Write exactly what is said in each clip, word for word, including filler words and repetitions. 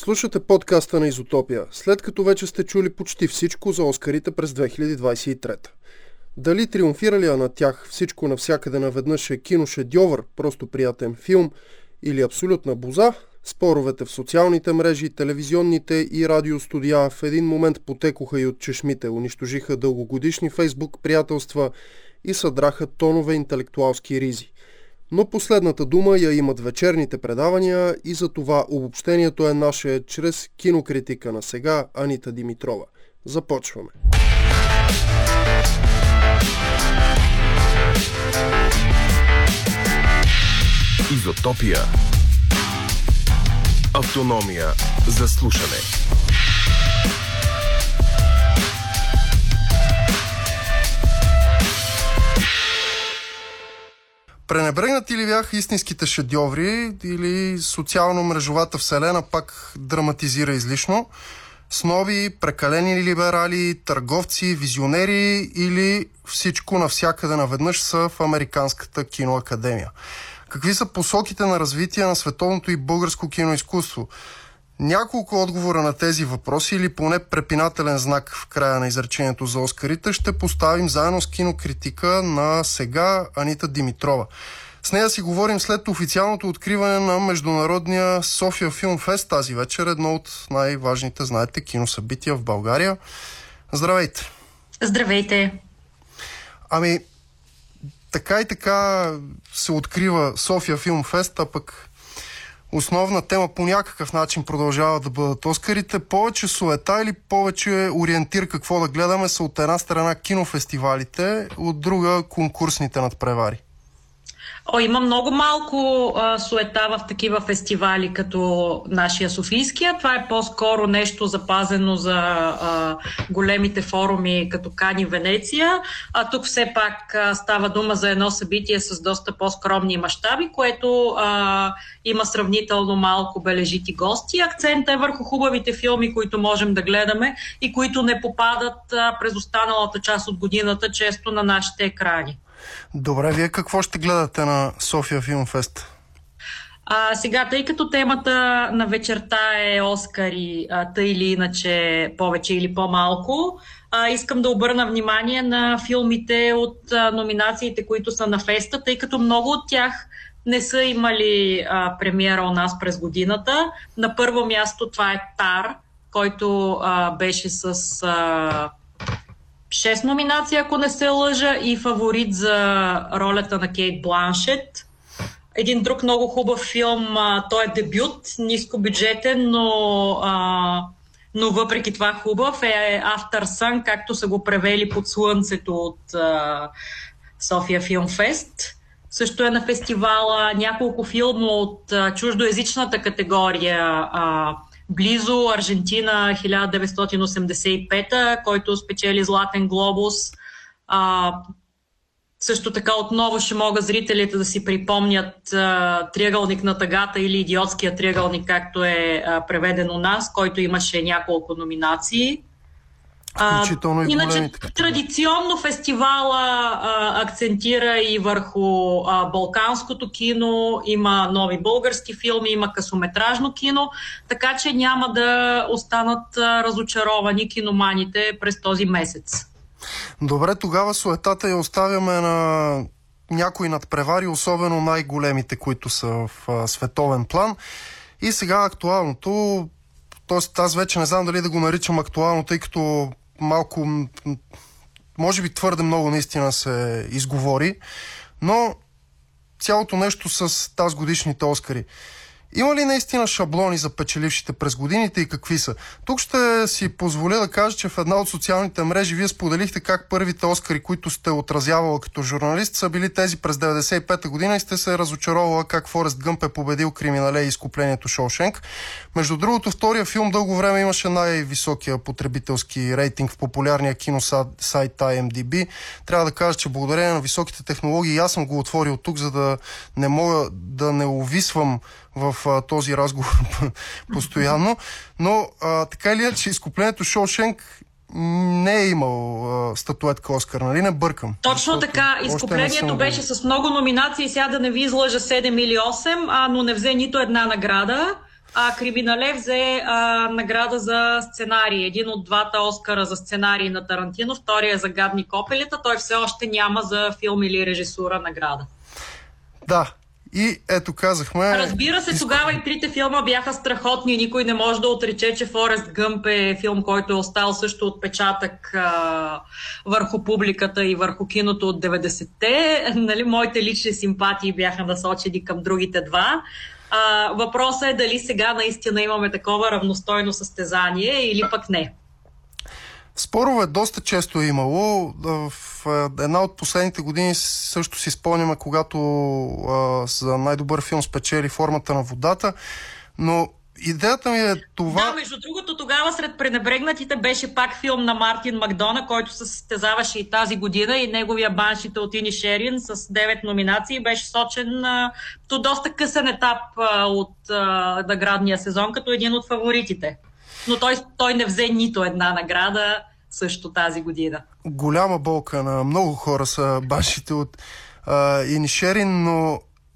Слушате подкаста на Изотопия, след като вече сте чули почти всичко за Оскарите през две хиляди двадесет и трета. Дали триумфирали на тях всичко навсякъде наведнъж е киношедьовър, просто приятен филм или абсолютна боза, споровете в социалните мрежи, телевизионните и радиостудия в един момент потекоха и от чешмите, унищожиха дългогодишни фейсбук приятелства и съдраха тонове интелектуалски ризи. Но последната дума я имат вечерните предавания и за това обобщението е наше чрез кинокритика на сега Анита Димитрова. Започваме. Изотопия. Автономия за слушане. Пренебрегнати ли бяха истинските шедьоври или социално-мрежовата вселена пак драматизира излишно? Сноби, прекалени либерали, търговци, визионери или всичко навсякъде наведнъж са в Американската киноакадемия? Какви са посоките на развитие на световното и българско киноизкуство? Няколко отговора на тези въпроси или поне препинателен знак в края на изречението за Оскарите ще поставим заедно с кинокритика на сега Анита Димитрова. С нея си говорим след официалното откриване на Международния София Филм Фест тази вечер, едно от най-важните, знаете, киносъбития в България. Здравейте! Здравейте! Ами, така и така се открива София Филм Фест, а пък основна тема по някакъв начин продължава да бъдат Оскарите. Повече суета или повече ориентир какво да гледаме са от една страна кинофестивалите, от друга конкурсните надпревари. О, има много малко а, суета в такива фестивали като нашия Софийския. Това е по-скоро нещо запазено за а, големите форуми като Кани, Венеция. А тук все пак а, става дума за едно събитие с доста по-скромни мащаби, което а, има сравнително малко бележити гости. Акцентът е върху хубавите филми, които можем да гледаме и които не попадат а, през останалата част от годината често на нашите екрани. Добре, вие какво ще гледате на София Филм Фест? А, сега, тъй като темата на вечерта е Оскари, а, тъй или иначе повече или по-малко, а, искам да обърна внимание на филмите от а, номинациите, които са на феста, тъй като много от тях не са имали а, премиера у нас през годината. На първо място това е Тар, който а, беше с... А, шест номинации, ако не се лъжа, и фаворит за ролята на Кейт Бланшет. Един друг много хубав филм, а, той е дебют, нискобюджетен, но, а, но въпреки това хубав, е After Sun, както са го превели под слънцето от а, София Филм Фест. Също е на фестивала няколко филма от а, чуждоезичната категория, а, Близо, Аржентина, хиляда деветстотин осемдесет и пета, който спечели Златен глобус. А, също така отново ще могат зрителите да си припомнят а, Триъгълник на тъгата или Идиотския триъгълник, както е а, преведен у нас, който имаше няколко номинации. А, иначе традиционно фестивала а, акцентира и върху а, балканското кино, има нови български филми, има късометражно кино, така че няма да останат а, разочаровани киноманите през този месец. Добре, тогава суетата я оставяме на някои надпревари, особено най-големите, които са в а, световен план. И сега актуалното, т.е. аз вече не знам дали да го наричам актуално, тъй като малко, може би твърде много наистина се изговори, но цялото нещо с тази годишните Оскари. Има ли наистина шаблони за печелившите през годините и какви са? Тук ще си позволя да кажа, че в една от социалните мрежи вие споделихте как първите Оскари, които сте отразявала като журналист, са били тези през деветдесет и пета година и сте се разочаровала как Форест Гъмп е победил Криминале и изкуплението Шоушенк. Между другото, втория филм дълго време имаше най-високия потребителски рейтинг в популярния киносайт Ай Ем Ди Би. Трябва да кажа, че благодарение на високите технологии аз съм го отворил тук, за да не мога да не увисвам в а, този разговор постоянно, но а, така или иначе изкуплението Шоушенк не е имал а, статуетка Оскар, нали? Не бъркам. Точно така. Изкуплението беше с много номинации, сега да не ви излъжа седем или осем, а, но не взе нито една награда. а Криминале взе а, награда за сценарий. Един от двата Оскара за сценарий на Тарантино, втория е за Гадни копелета. Той все още няма за филм или режисура награда. Да. И ето казахме... Разбира се, тогава и трите филма бяха страхотни. Никой не може да отрече, че Форест Гъмп е филм, който е остал също отпечатък а, върху публиката и върху киното от деветдесетте. Нали, моите лични симпатии бяха насочени към другите два. А, въпросът е дали сега наистина имаме такова равностойно състезание или пък не. Спорове доста често е имало. В една от последните години също си спомняме, когато а, за най-добър филм спечели Формата на водата, но идеята ми е това... Да, между другото, тогава сред пренебрегнатите беше пак филм на Мартин Макдона, който се състезаваше и тази година, и неговия Баншите от Инишерин с девет номинации беше сочен а, до доста късен етап а, от а, наградния сезон, като един от фаворитите. Но той, той не взе нито една награда също тази година. Голяма болка на много хора са Баншите от а, Инишерин, но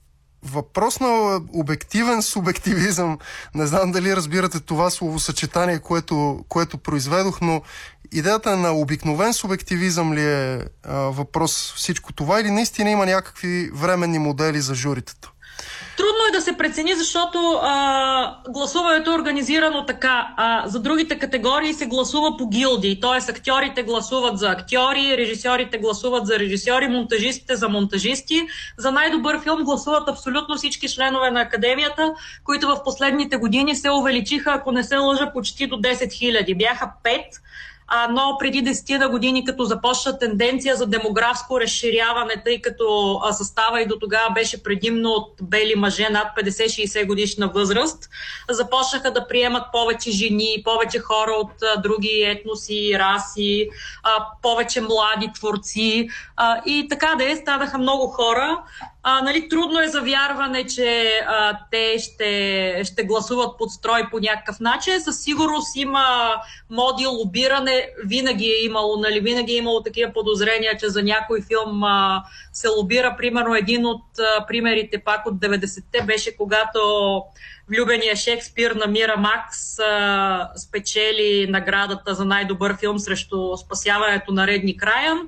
въпрос на обективен субективизъм, не знам дали разбирате това словосъчетание, което, което произведох, но идеята на обикновен субективизъм ли е а, въпрос всичко това, или наистина има някакви временни модели за журитата? Трудно е да се прецени, защото а, гласуването е организирано така. А, за другите категории се гласува по гилдии, т.е. актьорите гласуват за актьори, режисьорите гласуват за режисьори, монтажистите за монтажисти. За най-добър филм гласуват абсолютно всички членове на академията, които в последните години се увеличиха, ако не се лъжа, почти до десет хиляди. Бяха пет. А, но преди десет години, като започна тенденция за демографско разширяване, тъй като а, състава и до тогава беше предимно от бели мъже над петдесет-шейсет годишна възраст, започнаха да приемат повече жени, повече хора от а, други етноси, раси, а, повече млади творци а, и така да е, станаха много хора. А, нали, трудно е за вярване, че а, те ще, ще гласуват под строй по някакъв начин. Със сигурност има моди, лобиране, винаги е имало, нали, винаги е имало такива подозрения, че за някой филм а, се лобира. Примерно един от а, примерите пак от деветдесетте беше, когато Влюбения Шекспир на Мира Макс а, спечели наградата за най-добър филм срещу спасяването на Редни Райан,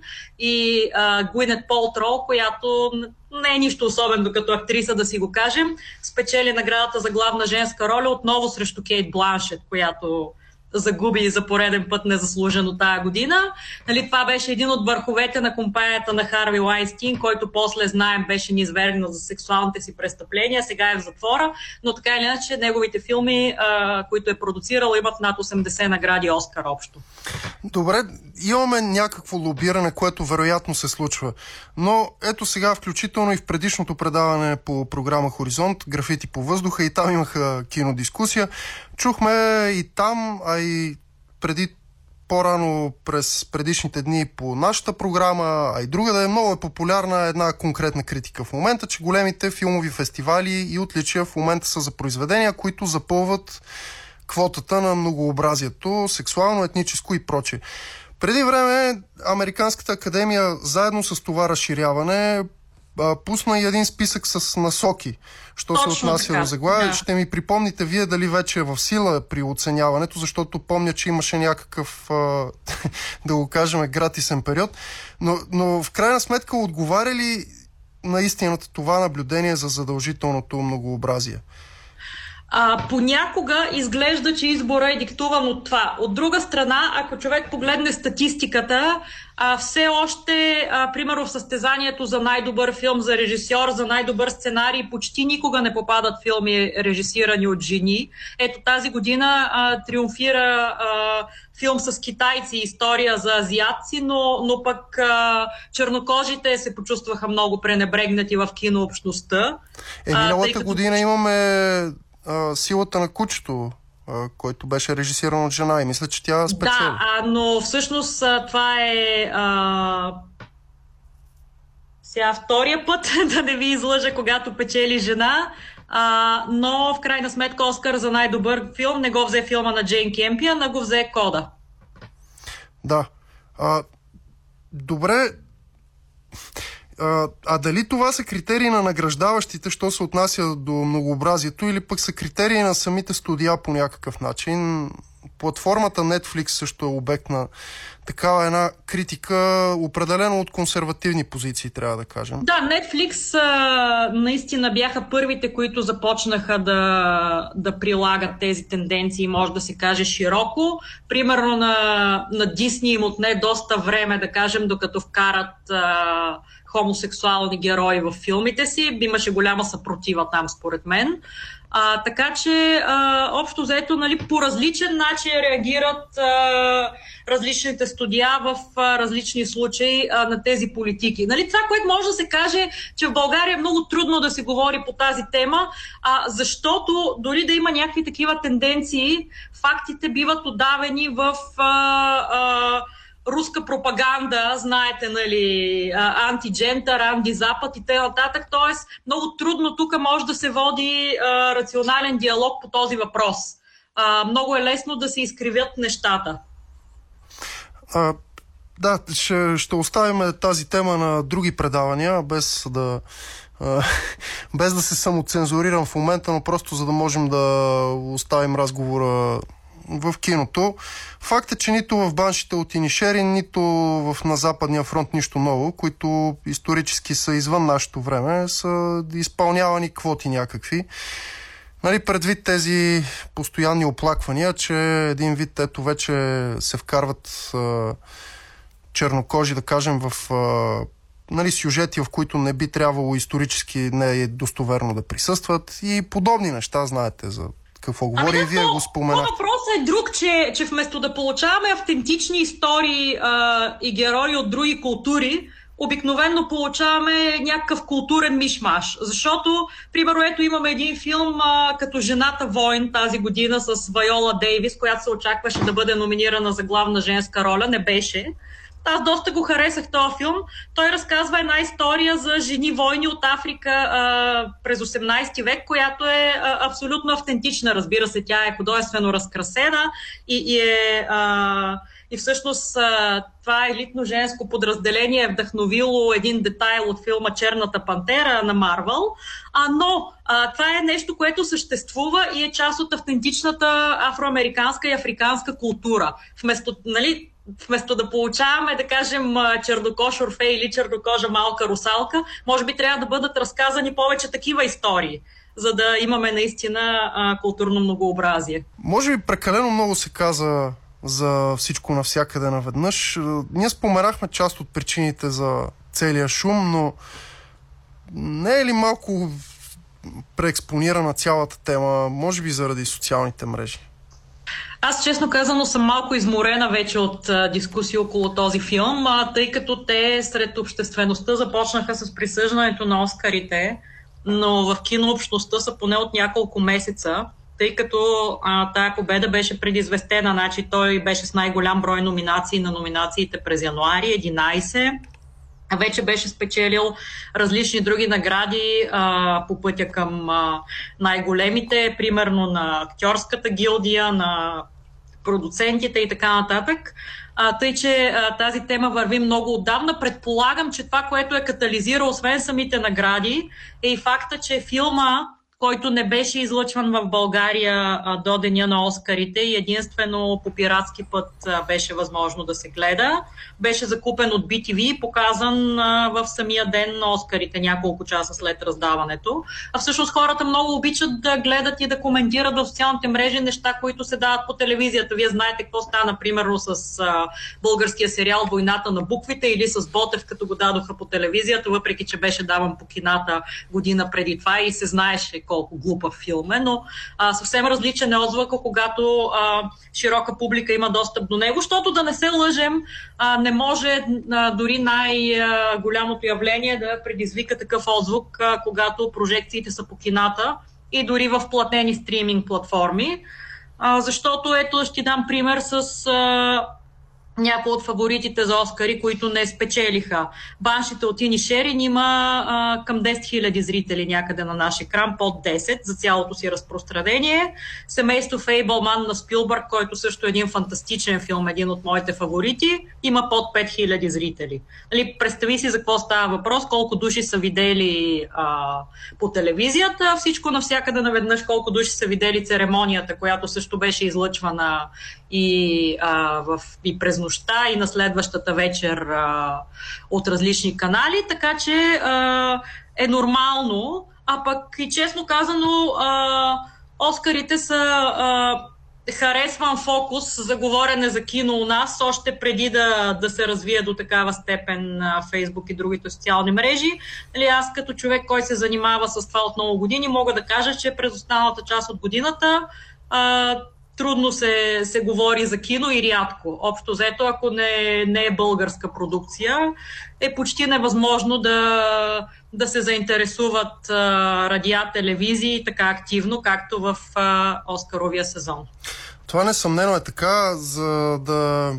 и а, Гуинет Палтроу, която не е нищо особено като актриса, да си го кажем, спечели наградата за главна женска роля отново срещу Кейт Бланшет, която загуби за пореден път незаслужено тая година. Нали, това беше един от върховете на компанията на Харви Лайнстин, който после, знаем, беше низвергнат за сексуалните си престъпления, сега е в затвора, но така или иначе неговите филми, а, които е продуцирал, имат над осемдесет награди Оскар общо. Добре, имаме някакво лобиране, което вероятно се случва. Но ето сега, включително и в предишното предаване по програма Хоризонт, Графити по въздуха, и там имаха кинодискусия. Чухме и там, а и преди по-рано през предишните дни по нашата програма, а и друга да е много е популярна една конкретна критика в момента, че големите филмови фестивали и отличия в момента са за произведения, които запълват квотата на многообразието, сексуално, етническо и прочее. Преди време Американската академия заедно с това разширяване пусна и един списък с насоки, що Точно се отнася така, до заглавие. да. Ще ми припомните вие дали вече е в сила при оценяването, защото помня, че имаше някакъв, да го кажем, гратисен период. Но, но в крайна сметка отговаря ли на истината това наблюдение за задължителното многообразие? А, понякога изглежда, че избора е диктуван от това. От друга страна, ако човек погледне статистиката, а, все още, а, примерно в състезанието за най-добър филм, за режисьор, за най-добър сценарий, почти никога не попадат филми режисирани от жени. Ето тази година а, триумфира а, филм с китайци, история за азиатци, но, но пък а, чернокожите се почувстваха много пренебрегнати в кинообщността. Е, миналата като... година имаме Силата на кучето, който беше режисиран от жена, и мисля, че тя спечели. Да, а, но всъщност това е а... сега втория път, да не ви излъжа, когато печели жена, а, но в крайна сметка Оскар за най-добър филм не го взе филма на Джейн Кемпиън, а го взе Кода. Да. А, добре. А, а дали това са критерии на награждаващите, що се отнася до многообразието, или пък са критерии на самите студия по някакъв начин? Платформата Netflix също е обект на такава една критика, определено от консервативни позиции, трябва да кажем. Да, Netflix а, наистина бяха първите, които започнаха да, да прилагат тези тенденции, може да се каже широко. Примерно на, на Disney им отне доста време, да кажем, докато вкарат а, хомосексуални герои в филмите си. Имаше голяма съпротива там, според мен. А, така че, а, общо взето, нали, по различен начин реагират а, различните студия в а, различни случаи а, на тези политики. Нали, това, което може да се каже, че в България е много трудно да се говори по тази тема, а, защото дори да има някакви такива тенденции, фактите биват удавени в а, а, руска пропаганда, знаете, нали, антиджентър, антизапад и т.н. Тоест, много трудно тук може да се води а, рационален диалог по този въпрос. А, много е лесно да се изкривят нещата. А, да, ще, ще оставим тази тема на други предавания, без да, а, без да се самоцензурирам в момента, но просто за да можем да оставим разговора в киното. Факт е, че нито в Баншите от Инишерин, нито в на Западния фронт нищо ново, които исторически са извън нашето време, са изпълнявани квоти някакви. Нали, предвид тези постоянни оплаквания, че един вид ето вече се вкарват а, чернокожи, да кажем, в а, нали, сюжети, в които не би трябвало исторически не е достоверно да присъстват и подобни неща, знаете за какво говори, ами да, и вие то, го споменахте. Въпросът е друг, че, че вместо да получаваме автентични истории а, и герои от други култури, обикновено получаваме някакъв културен мишмаш. Защото, примерно, ето имаме един филм а, като Жената войн тази година с Вайола Дейвис, която се очакваше да бъде номинирана за главна женска роля, не беше. Аз доста го харесах този филм. Той разказва една история за жени войни от Африка а, през осемнайсети век, която е а, абсолютно автентична. Разбира се, тя е художествено разкрасена и, и е... А, и всъщност а, това елитно женско подразделение е вдъхновило един детайл от филма Черната пантера на Марвел, а, но а, това е нещо, което съществува и е част от автентичната афроамериканска и африканска култура. Вместо, нали, вместо да получаваме, да кажем, чернокож Орфей или чернокожа малка русалка, може би трябва да бъдат разказани повече такива истории, за да имаме наистина а, културно многообразие. Може би прекалено много се каза за всичко навсякъде наведнъж. Ние споменахме част от причините за целия шум, но не е ли малко преекспонирана цялата тема, може би заради социалните мрежи? Аз, честно казано, съм малко изморена вече от а, дискусии около този филм, а, тъй като те сред обществеността започнаха с присъждането на Оскарите, но в кинообщността са поне от няколко месеца, тъй като а, тая победа беше предизвестена. Значи той беше с най-голям брой номинации на номинациите през януари, единайсет. Вече беше спечелил различни други награди а, по пътя към а, най-големите, примерно на актьорската гилдия, на продуцентите и така нататък. А, тъй, че а, тази тема върви много отдавна. Предполагам, че това, което е катализирало, освен самите награди, е и факта, че филма, който не беше излъчван в България а, до деня на Оскарите и единствено по пиратски път а, беше възможно да се гледа. Беше закупен от би ти ви и показан а, в самия ден на Оскарите, няколко часа след раздаването. А всъщност хората много обичат да гледат и да коментират в социалните мрежи неща, които се дават по телевизията. Вие знаете какво стана, примерно, с а, българския сериал "Войната на буквите" или с Ботев, като го дадоха по телевизията, въпреки че беше даван по кината година преди това и се знаеше колко глупав филм е, но а, съвсем различен е отзвука, когато а, широка публика има достъп до него, защото да не се лъжем, а, не може а, дори най-голямото явление да предизвика такъв отзвук, а, когато прожекциите са по кината и дори в платени стриминг платформи, а, защото ето ще дам пример с а, някои от фаворитите за Оскари, които не спечелиха. Баншите от Инишерин има а, към десет хиляди зрители някъде на наш екран, под десет за цялото си разпространение. Семейство Фейбълман на Спилбърг, който също е един фантастичен филм, един от моите фаворити, има под пет хиляди зрители. Нали, представи си за какво става въпрос, колко души са видели а, по телевизията, всичко навсякъде наведнъж, колко души са видели церемонията, която също беше излъчвана и, а, в, и през нощта, и на следващата вечер а, от различни канали, така че а, е нормално, а пък и честно казано а, Оскарите са а, харесван фокус за говорене за кино у нас, още преди да, да се развие до такава степен на Фейсбук и другите социални мрежи. Нали, аз като човек, който се занимава с това от много години, мога да кажа, че през останалата част от годината а, трудно се, се говори за кино и рядко. Общо взето, ако не, не е българска продукция, е почти невъзможно да, да се заинтересуват а, радиа, телевизии така активно, както в а, Оскаровия сезон. Това несъмнено е така, за да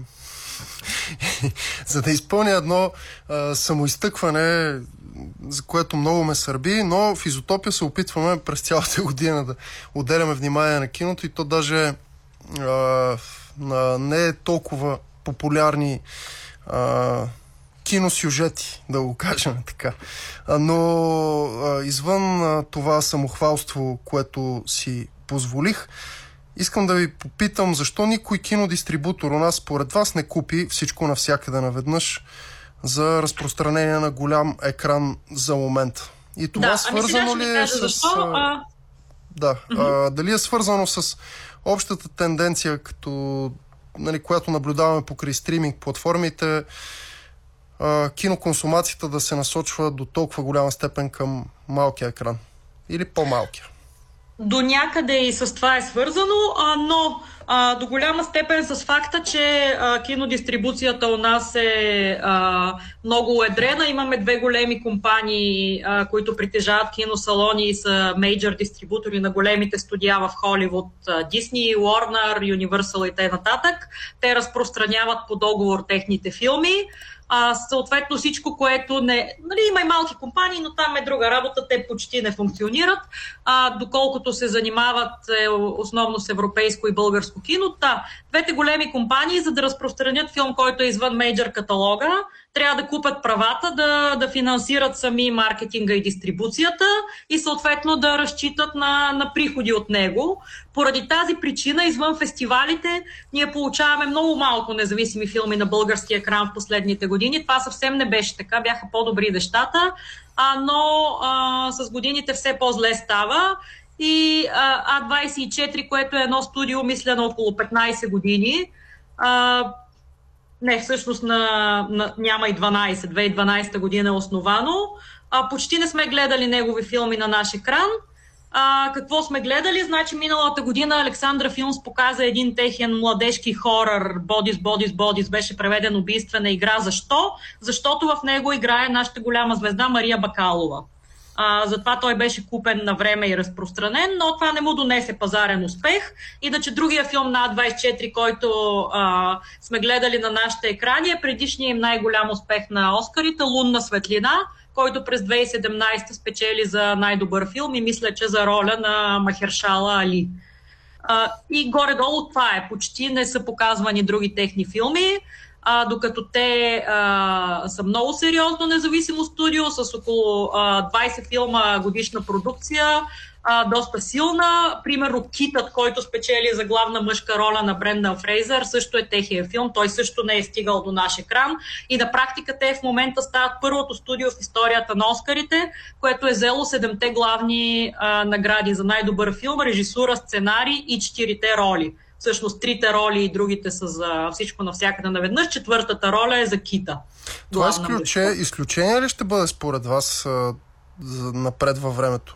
за да изпълня едно а, самоизтъкване, за което много ме сърби, но в Изотопия се опитваме през цялата година да отделяме внимание на киното и то даже а, на не толкова популярни а, киносюжети, да го кажем така. А, но а, извън а, това самохвалство, което си позволих, искам да ви попитам, защо никой кинодистрибутор у нас според вас не купи всичко навсякъде наведнъж за разпространение на голям екран за момента? И това да, свързано ами ли е с... Защо? А... Да, mm-hmm. а, дали е свързано с общата тенденция, като, нали, която наблюдаваме покрай стриминг платформите, а, киноконсумацията да се насочва до толкова голяма степен към малкия екран? Или по-малкия? До някъде и с това е свързано, а, но а, до голяма степен с факта, че а, кинодистрибуцията у нас е а, много уедрена. Имаме две големи компании, а, които притежават киносалони и са мейджор дистрибутори на големите студия в Холивуд, Disney, Warner, Universal и т.н. Те разпространяват по договор техните филми. А, съответно всичко, което не... Нали, има и малки компании, но там е друга работа, те почти не функционират, а, доколкото се занимават е, основно с европейско и българско кино. Та, двете големи компании, за да разпространят филм, който е извън мейджор каталога, трябва да купят правата, да, да финансират сами маркетинга и дистрибуцията и съответно да разчитат на, на приходи от него. Поради тази причина, извън фестивалите, ние получаваме много малко независими филми на български екран в последните години. Това съвсем не беше така, бяха по-добри нещата, а, но а, с годините все по-зле става. И а двайсет и четири, което е едно студио, мисля, на около петнайсет години, а, не, всъщност на, на, няма и дванайсет, две хиляди и дванайсета година е основано. А, почти не сме гледали негови филми на наш екран. А, какво сме гледали? Значи миналата година Александра Филмс показа един техен младежки хорър, Бодис, Бодис, Бодис, беше преведен убийствена игра. Защо? Защото в него играе нашата голяма звезда Мария Бакалова. А, затова той беше купен на време и разпространен, но това не му донесе пазарен успех. Иначе другия филм на А двайсет и четири, който а, сме гледали на нашите екрани, е предишният им най-голям успех на Оскарите, Лунна светлина, който през две хиляди и седемнайсета спечели за най-добър филм и мисля, че за роля на Махершала Али. А, и горе-долу това е. Почти не са показвани други техни филми. А, докато те а, са много сериозно независимо студио с около а, двайсет филма годишна продукция, а, доста силна. Примерно Китът, който спечели за главна мъжка роля на Брендан Фрейзър, също е техния филм. Той също не е стигал до наш екран. И на практика те в момента стават първото студио в историята на Оскарите, което е взело седемте главни а, награди за най-добър филм, режисура, сценарий и четирите роли. Всъщност трите роли и другите са за всичко навсякъде наведнъж. Четвъртата роля е за Кита. Това изключе, изключение ли ще бъде според вас а, за напред във времето?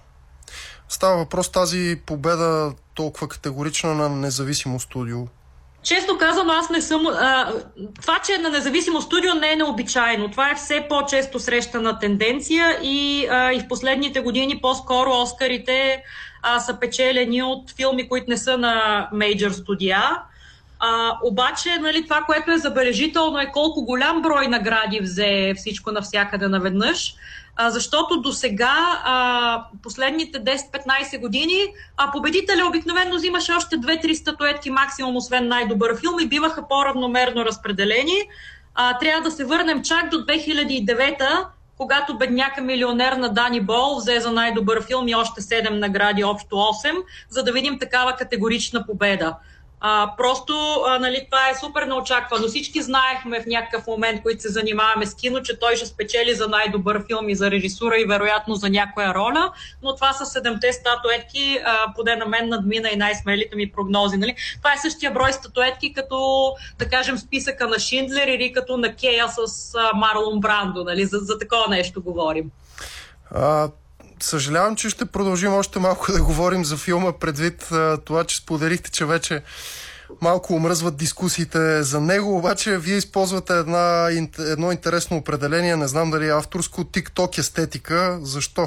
Става въпрос тази победа толкова категорична на независимо студио. Често казано, аз не съм... А, това, че е на независимо студио, не е необичайно. Това е все по-често срещана тенденция и, а, и в последните години по-скоро Оскарите а, са печелени от филми, които не са на мейджор студия. А, обаче, нали, това, което е забележително е колко голям брой награди взе всичко навсякъде наведнъж. А, защото до сега, последните десет-петнайсет години, а победителя обикновено взимаше още две-три статуетки максимум, освен най-добър филм, и биваха по-равномерно разпределени. А, трябва да се върнем чак до две хиляди и девета, когато бедняка милионер на Дани Бойл взе за най-добър филм и още седем награди, общо осем, за да видим такава категорична победа. А, просто, а, нали, това е супер неочаквано. Всички знаехме в някакъв момент, които се занимаваме с кино, че той ще спечели за най-добър филм и за режисура и вероятно за някоя роля, но това са седемте статуетки, а, поне на мен надмина и най-смелите ми прогнози. Нали? Това е същия брой статуетки, като, да кажем, списъка на Шиндлер или като на Кея с а, Марлон Брандо. Нали? За, за такова нещо говорим. А... Съжалявам, че ще продължим още малко да говорим за филма, предвид а, това, че споделихте, че вече малко омръзват дискусиите за него, обаче вие използвате една, едно интересно определение, не знам дали е авторско, TikTok естетика. Защо?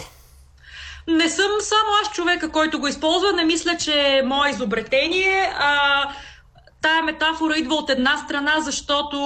Не съм само аз човека, който го използва, не мисля, че е мое изобретение. А, тая метафора идва от една страна, защото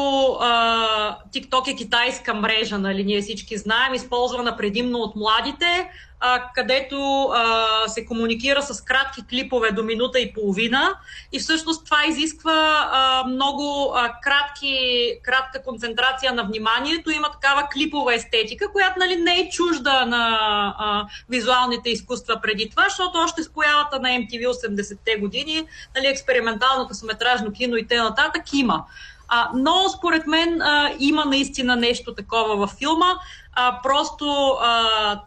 а, TikTok е китайска мрежа, нали, ние всички знаем, използвана предимно от младите, а, където а, се комуникира с кратки клипове до минута и половина и всъщност това изисква а, много а, кратки, кратка концентрация на вниманието. Има такава клипова естетика, която, нали, не е чужда на а, визуалните изкуства преди това, защото още с появата на Ем Ти Ви осемдесетте години, нали, експериментално късометражно кино и т.н. има. А, но според мен а, има наистина нещо такова във филма. А, просто а,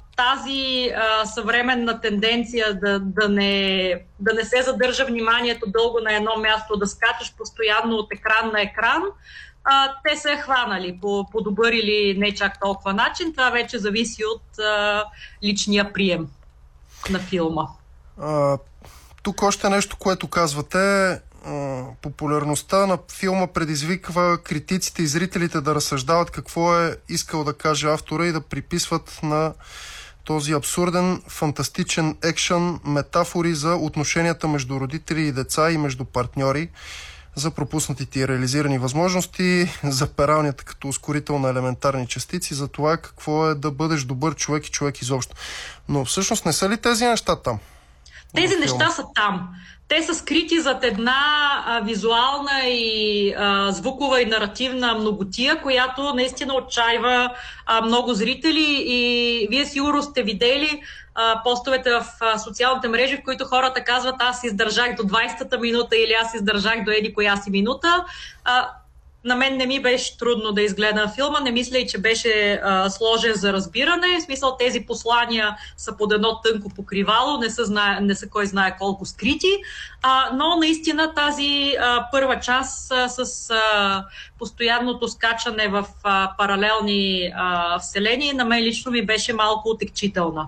тази а, съвременна тенденция да, да, не, да не се задържа вниманието дълго на едно място, да скачаш постоянно от екран на екран, а, те се е хванали по, по добър или не чак толкова начин. Това вече зависи от а, личния прием на филма. А, тук още нещо, което казвате. Популярността на филма предизвиква критиците и зрителите да разсъждават какво е искал да каже автора и да приписват на този абсурден, фантастичен екшън метафори за отношенията между родители и деца и между партньори, за пропуснатите и реализирани възможности, за пералнята като ускорител на елементарни частици, за това какво е да бъдеш добър човек и човек изобщо. Но всъщност не са ли тези неща там? Тези неща са там. Те са скрити зад една а, визуална и а, звукова и наративна многотия, която наистина отчаива а, много зрители и вие сигурно сте видели а, постовете в а, социалните мрежи, в които хората казват: аз издържах до двайсетата минута или аз издържах до еди коя си минута. А, На мен не ми беше трудно да изгледам филма, не мисля и, че беше а, сложен за разбиране. В смисъл, тези послания са под едно тънко покривало, не са, знае, не са кой знае колко скрити, а, но наистина тази а, първа част а, с а, постоянното скачане в а, паралелни а, вселени, на мен лично ми беше малко отекчителна.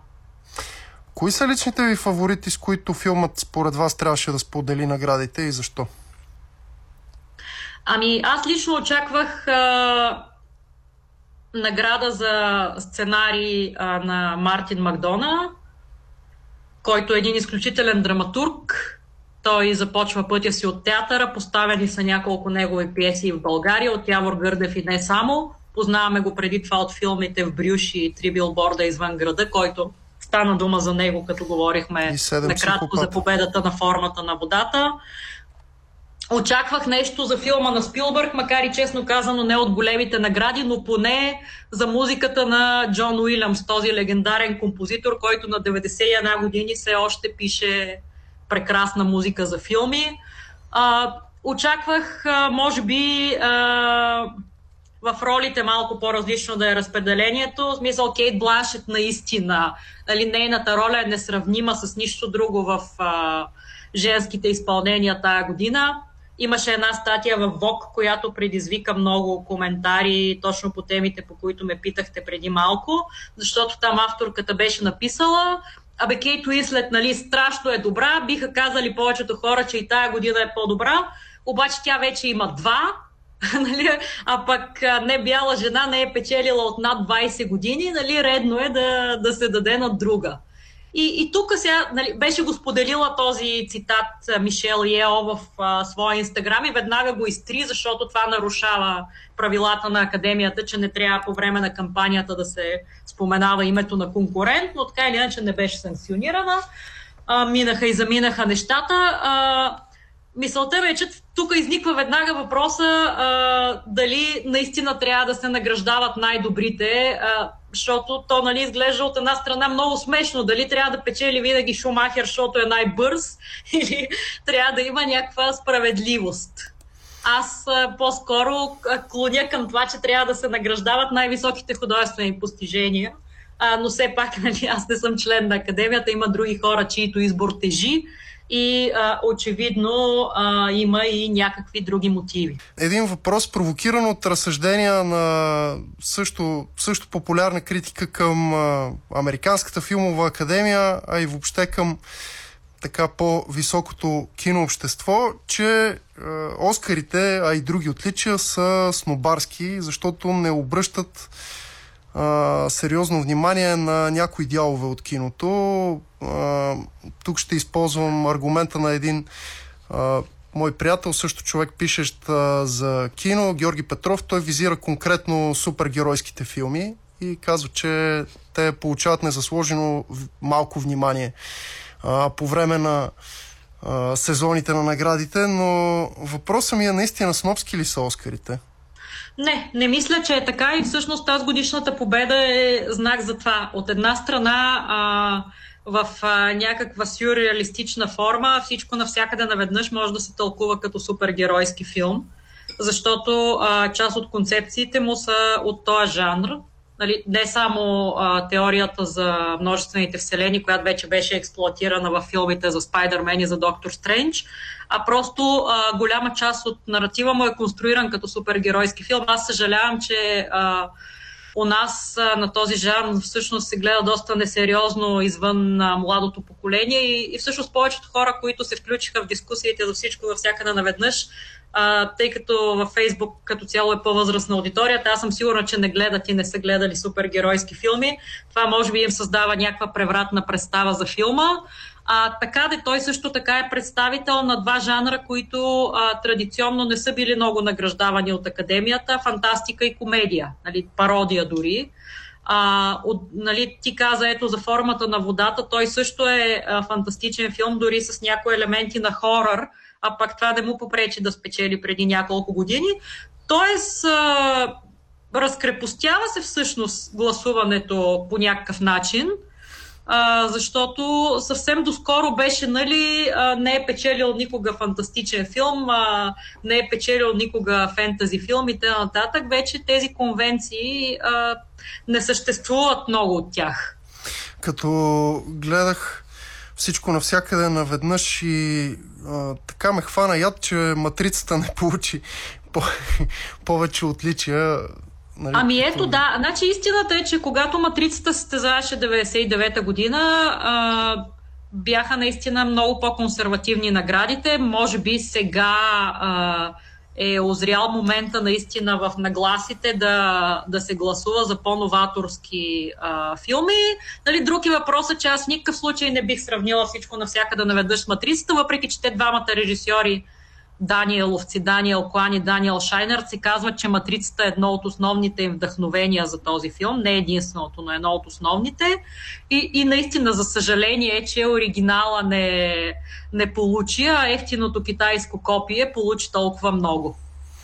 Кои са личните ви фаворити, с които филмът според вас трябваше да сподели наградите и защо? Ами, аз лично очаквах а, награда за сценарий а, на Мартин Макдона, който е един изключителен драматург. Той започва пътя си от театъра, поставени са няколко негови пиеси в България, от Явор Гърдев и не само. Познаваме го преди това от филмите В брюши и Три билборда извън града, който стана дума за него, като говорихме накратко за победата на формата на водата. Очаквах нещо за филма на Спилбърг, макар и честно казано не от големите награди, но поне за музиката на Джон Уилямс, този легендарен композитор, който на деветдесет и една години все още пише прекрасна музика за филми. А, очаквах, а, може би, а, в ролите малко по-различно да е разпределението. В смисъл, Кейт Бланшет наистина, нали, нейната роля е несравнима с нищо друго в а, женските изпълнения тая година. Имаше една статия в Vogue, която предизвика много коментари точно по темите, по които ме питахте преди малко, защото там авторката беше написала: абе, Кейт Уинслет, нали, страшно е добра, биха казали повечето хора, че и тая година е по-добра, обаче тя вече има два, нали, а пък не бяла жена не е печелила от над двайсет години, нали, редно е да, да се даде на друга. И, и тук сега, нали, беше го споделила този цитат Мишел Йео в а, своя инстаграм и веднага го изтри, защото това нарушава правилата на академията, че не трябва по време на кампанията да се споменава името на конкурент, но така или иначе не беше санкционирана. А, минаха и заминаха нещата. А, Мисълта ми е, че тук изниква веднага въпроса а, дали наистина трябва да се награждават най-добрите, а, защото то, нали, изглежда от една страна много смешно. Дали трябва да печели винаги Шумахер, защото е най-бърз, или трябва да има някаква справедливост. Аз а, по-скоро клоня към това, че трябва да се награждават най-високите художествени постижения, а, но все пак, нали, аз не съм член на академията, има други хора, чието избор тежи. И а, очевидно а, има и някакви други мотиви. Един въпрос, провокиран от разсъждения на също, също популярна критика към а, Американската филмова академия, а и въобще към така по-високото кинообщество, че а, Оскарите, а и други отличия са снобарски, защото не обръщат Uh, сериозно внимание на някои дялове от киното. Uh, тук ще използвам аргумента на един uh, мой приятел, също човек пишещ uh, за кино, Георги Петров. Той визира конкретно супергеройските филми и казва, че те получават незаслужено малко внимание uh, по време на uh, сезоните на наградите, но въпросът ми е наистина снобски ли са Оскарите? Не, не мисля, че е така и всъщност тази годишната победа е знак за това. От една страна а, в а, някаква сюрреалистична форма всичко навсякъде наведнъж може да се тълкува като супергеройски филм, защото а, част от концепциите му са от този жанр. Нали, не само а, теорията за множествените вселени, която вече беше експлоатирана във филмите за Спайдермен и за Доктор Стрендж, а просто а, голяма част от наратива му е конструиран като супергеройски филм. Аз съжалявам, че а, у нас а, на този жанр всъщност се гледа доста несериозно извън а, младото поколение и, и всъщност повечето хора, които се включиха в дискусиите за всичко във всякъде наведнъж, Uh, тъй като във Фейсбук като цяло е по-възрастна аудиторията, аз съм сигурна, че не гледат и не са гледали супергеройски филми. Това може би им създава някаква превратна представа за филма. Uh, така де той също така е представител на два жанра, които uh, традиционно не са били много награждавани от академията. Фантастика и комедия, нали, пародия дори. Uh, от, нали, ти каза ето за Формата на водата, той също е uh, фантастичен филм, дори с някои елементи на хорър, а пак това да му попречи да спечели преди няколко години. Тоест, а, разкрепостява се всъщност гласуването по някакъв начин, а, защото съвсем доскоро беше, нали, а, не е печелил никога фантастичен филм, а, не е печелил никога фентази филм и т.н. Вече тези конвенции а, не съществуват много от тях. Като гледах всичко навсякъде наведнъж и а, така ме хвана яд, че Матрицата не получи по- повече отличия. Нали, ами ето като... да, значи истината е, че когато Матрицата се състезаваше деветдесет и девета година, а, бяха наистина много по-консервативни наградите. Може би сега а, е озрял момента наистина в нагласите да, да се гласува за по-новаторски а, филми. Нали, друг е въпросът, че аз в никакъв случай не бих сравнила всичко навсякъде наведнъж с Матрицата, въпреки че те двамата режисьори, Даниеловци, Даниел Клан и Даниел Шайнерт, си казват, че Матрицата е едно от основните им вдъхновения за този филм. Не единственото, но едно от основните. И, и наистина, за съжаление е, че оригинала не, не получи, а ефтиното китайско копие получи толкова много.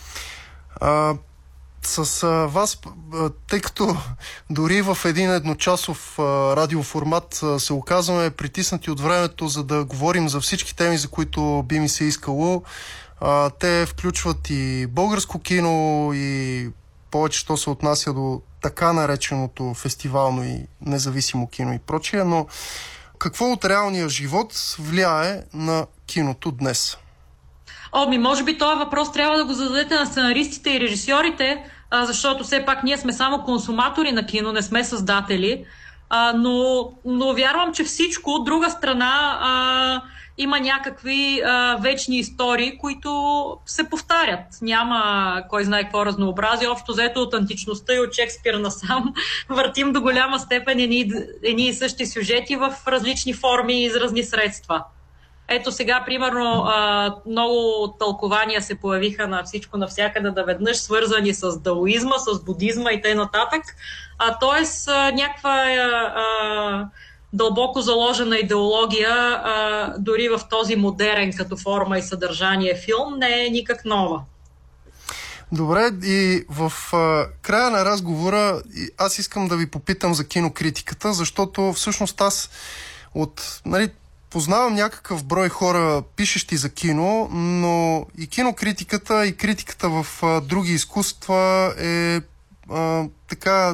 А, с а, вас, тъй като дори в един едночасов а, радиоформат а, се оказваме притиснати от времето, за да говорим за всички теми, за които би ми се искало, а, те включват и българско кино и повече, що се отнася до така нареченото фестивално и независимо кино и прочие, но какво от реалния живот влияе на киното днес? О, ми може би този въпрос трябва да го зададете на сценаристите и режисьорите, а, защото все пак ние сме само консуматори на кино, не сме създатели, а, но, но вярвам, че всичко от друга страна а, има някакви а, вечни истории, които се повтарят. Няма кой знае какво разнообразие. Общо взето от античността и от Шекспир насам въртим до голяма степен едни, едни и същи сюжети в различни форми и изразни средства. Ето сега, примерно, много тълкования се появиха на всичко навсякъде да веднъж, свързани с даоизма, с будизма и т.н. Тоест, някаква а, дълбоко заложена идеология, а, дори в този модерен като форма и съдържание филм, не е никак нова. Добре, и в а, края на разговора аз искам да ви попитам за кинокритиката, защото всъщност аз от... Нали, познавам някакъв брой хора, пишещи за кино, но и кинокритиката, и критиката в а, други изкуства е а, така,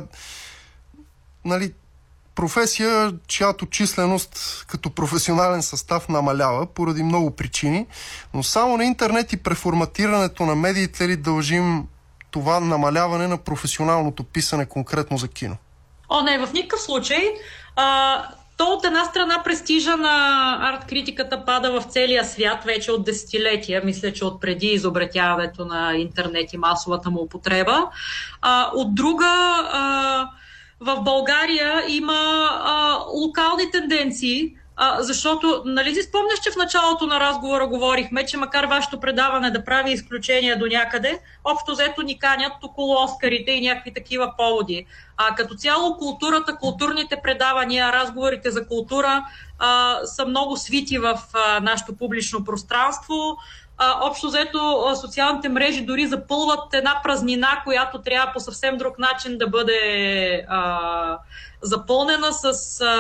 нали, професия, чиято численост като професионален състав намалява поради много причини, но само на интернет и преформатирането на медиите ли дължим това намаляване на професионалното писане конкретно за кино? О, не, в никакъв случай. А... То от една страна престижа на арт-критиката пада в целия свят вече от десетилетия. Мисля, че от преди изобретяването на интернет и масовата му употреба. А, от друга, а, в България има а, локални тенденции, а, защото, нали си спомняш, че в началото на разговора говорихме, че макар вашето предаване да прави изключения до някъде, общо взето ни канят около Оскарите и някакви такива поводи. А като цяло културата, културните предавания, разговорите за култура а, са много свити в а, нашето публично пространство. А, общо взето социалните мрежи дори запълват една празнина, която трябва по съвсем друг начин да бъде а, запълнена с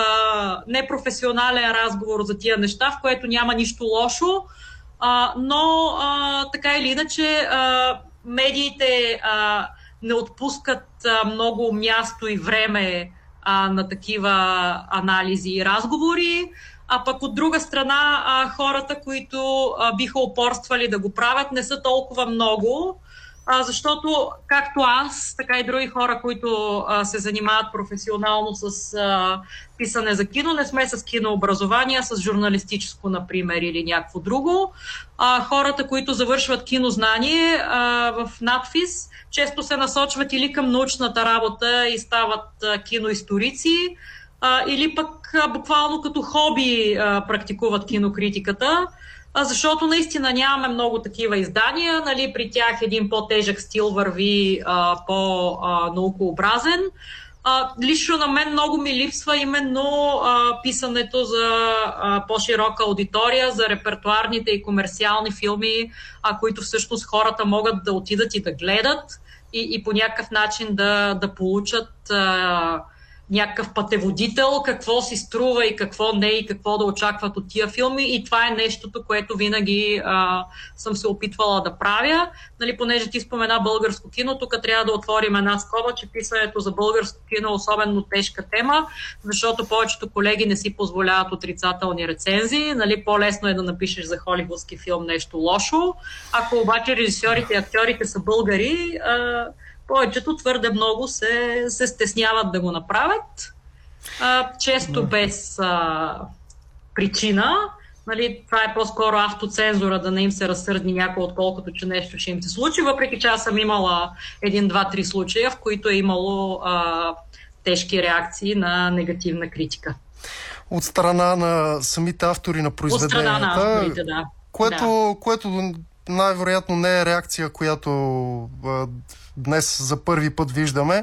а, непрофесионален разговор за тия неща, в което няма нищо лошо, а, но а, така или иначе а, медиите а, не отпускат а, много място и време а, на такива анализи и разговори, а пък от друга страна а, хората, които а, биха упорствали да го правят, не са толкова много, а, защото както аз, така и други хора, които а, се занимават професионално с а, писане за кино, не сме с кинообразование, с журналистическо, например, или някакво друго. А, хората, които завършват кинознание а, в надфис, често се насочват или към научната работа и стават а, киноисторици, а, или пък а, буквално като хоби а, практикуват кинокритиката, а, защото наистина нямаме много такива издания. Нали, при тях един по-тежък стил върви а, по-наукообразен. А, лично на мен много ми липсва именно а, писането за а, по-широка аудитория, за репертуарните и комерциални филми, а, които всъщност хората могат да отидат и да гледат и, и по някакъв начин да, да получат а, някакъв пътеводител, какво си струва и какво не и какво да очакват от тия филми, и това е нещото, което винаги а, съм се опитвала да правя. Нали, понеже ти спомена българско кино, тук трябва да отворим една скоба, че писането за българско кино е особено тежка тема, защото повечето колеги не си позволяват отрицателни рецензии. Нали, по-лесно е да напишеш за холивудски филм нещо лошо. Ако обаче режисьорите и актьорите са българи, а, повечето твърде много се, се стесняват да го направят, а, често без а, причина. Нали, това е по-скоро автоцензура, да не им се разсърдни някой, отколкото че нещо ще им се случи, въпреки че аз съм имала един, два, три случая, в които е имало а, тежки реакции на негативна критика. От страна на самите автори на произведенията. От страна на авторите, да. Което, да. което най-вероятно не е реакция, която а, днес за първи път виждаме,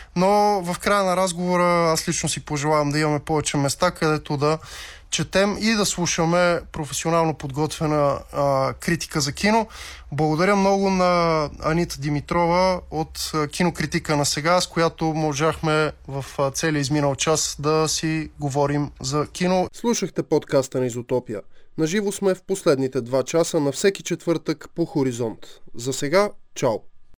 но в края на разговора аз лично си пожелавам да имаме повече места, където да четем и да слушаме професионално подготвена а, критика за кино. Благодаря много на Анита Димитрова от Кинокритика на сега, с която можахме в целия изминал час да си говорим за кино. Слушахте подкаста на Изотопия. Наживо сме в последните два часа на всеки четвъртък по Хоризонт. За сега, чао!